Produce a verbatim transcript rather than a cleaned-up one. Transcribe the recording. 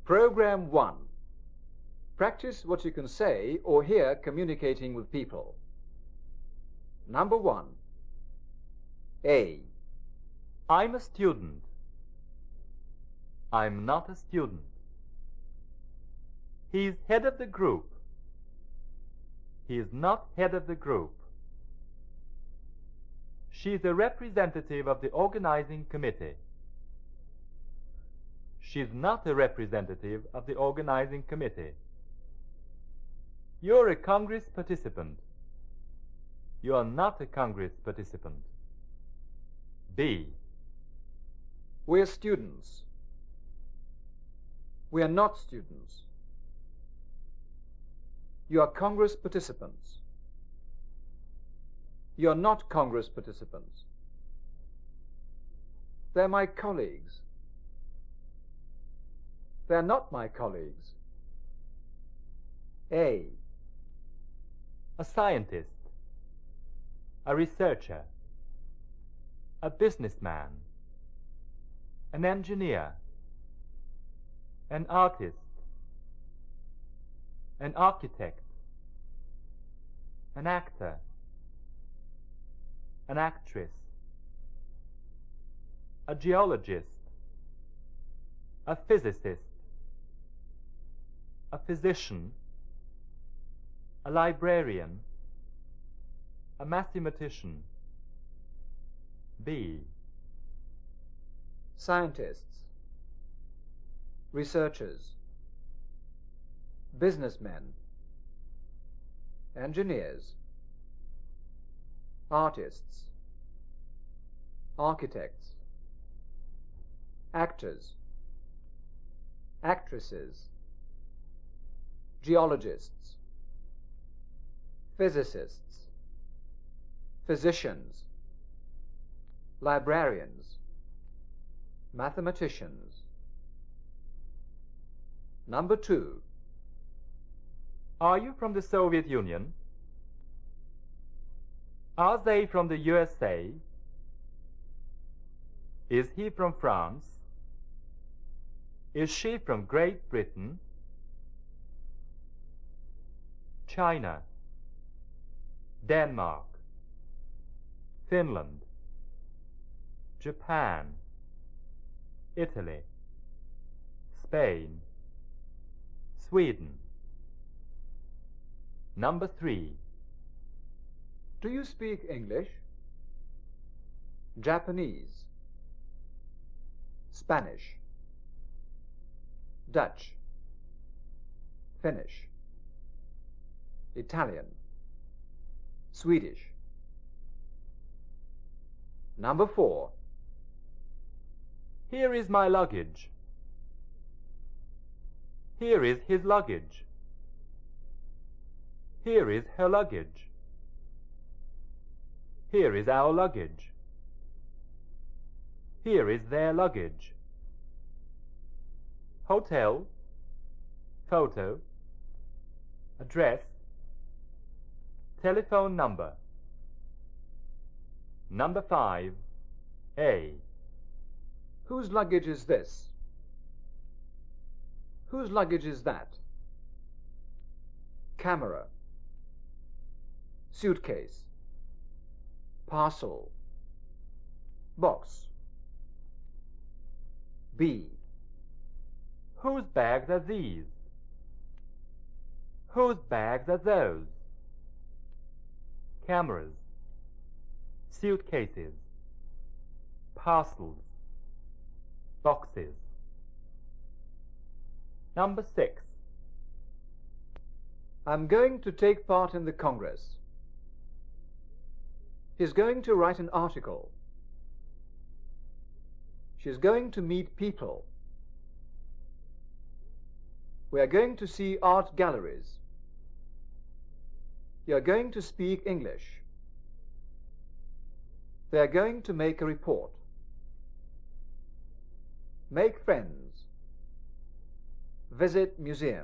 Program one. Practice what you can say or hear communicating with people. Number one. A. I'm a student. I'm not a student. He's head of the group. He is not head of the group. She's a representative of the organizing committee. She's not a representative of the organizing committee. You're a Congress participant. You're not a Congress participant. B. We're students. We are not students. You are Congress participants. You are not Congress participants. They're my colleagues. They're not my colleagues. A. A scientist. A researcher. A businessman. An engineer. An artist. An architect. An actor. An actress. A geologist. A physicist. A physician. A librarian. A mathematician. B. Scientists. Researchers. Businessmen. Engineers. Artists. Architects. Actors. Actresses. Geologists. Physicists. Physicians. Librarians. Mathematicians. Number two. Are you from the Soviet Union? Are they from the U S A? Is he from France? Is she from Great Britain? China. Denmark. Finland. Japan. Italy. Spain. Sweden. Number three. Do you speak English? Japanese. Spanish. Dutch. Finnish. Italian. Swedish. Number four. Here is my luggage. Here is his luggage. Here is her luggage. Here is our luggage. Here is their luggage. Hotel. Photo. Address. Telephone number. Number five. A. Whose luggage is this? Whose luggage is that? Camera. Suitcase. Parcel. Box. B. Whose bags are these? Whose bags are those? Cameras. Suitcases. Parcels. Boxes. Number six. I'm going to take part in the Congress. He's going to write an article. She's going to meet people. We are going to see art galleries. You are going to speak English. They are going to make a report. Make friends. Visit museum.